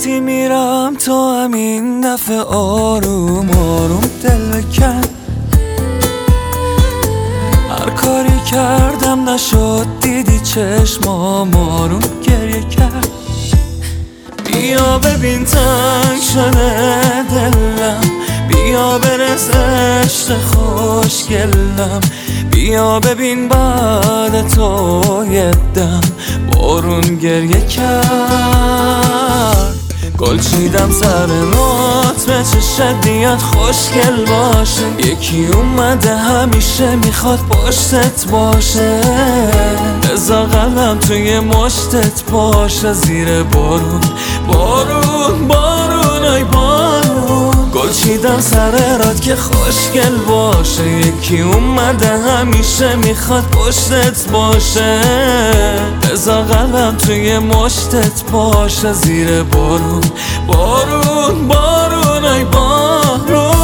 وقتی میرم تو همین دفعه آروم آروم دل بکن. هر کاری کردم نشد دیدی چشمام آروم گریه کرد. بیا ببین تنگ شده دلم، بیا برس عشق خوشگلم. بیا ببین بعد تو یه دم بارون گریه کرد. گل چیدم سر رات به چشت بیاد خوشگل باشه. یکی اومده همیشه میخواد پشتت باشه. بذار قلبم توی مشتت باشه. زیر بارون بارون بارون ای بارون. گل چیدم سر رات که خوشگل باشه. یکی اومده همیشه میخواد پشتت باشه. بذار قلبم توی مشتت باشه. زیر بارون بارون بارون ای بارون.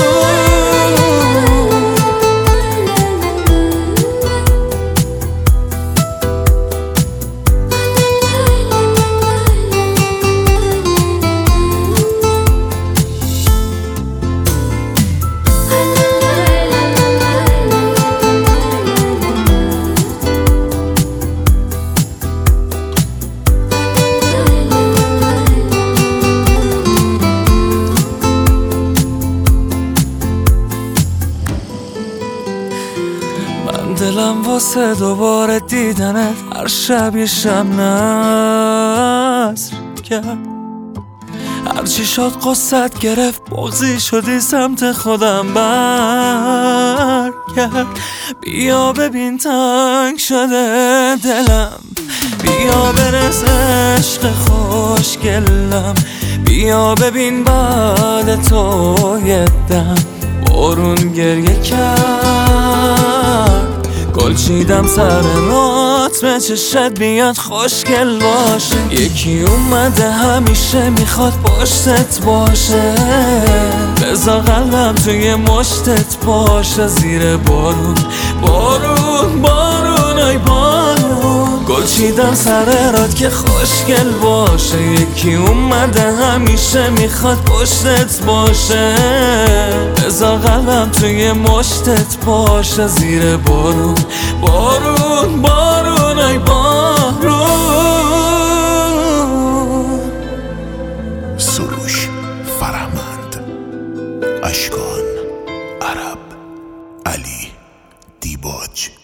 دلم واسه دوباره دیدنت هر شب یه شب نصر کرد. هرچی شد قصت گرفت بغضی شدی سمت خودم برگرد. بیا ببین تنگ شده دلم، بیا برس عشق خوشگلم. بیا ببین بعد تو یه دم بارون گریه کرد. گل چیدم سر رات به چشت بیاد خوشگل باشه. یکی اومده همیشه میخواد پشتت باشه. بذار قلبم توی مشتت باشه. زیر بارون بارون بارون ای بارون. گل چیدم سر رات که خوشگل باشه. یکی اومده همیشه میخواد پشتت باشه. بذار قلبم توی مشتت باشه. زیر بارون بارون بارون ای بارون. سروش فرهمند، اشکان، عرب، علی دیباج.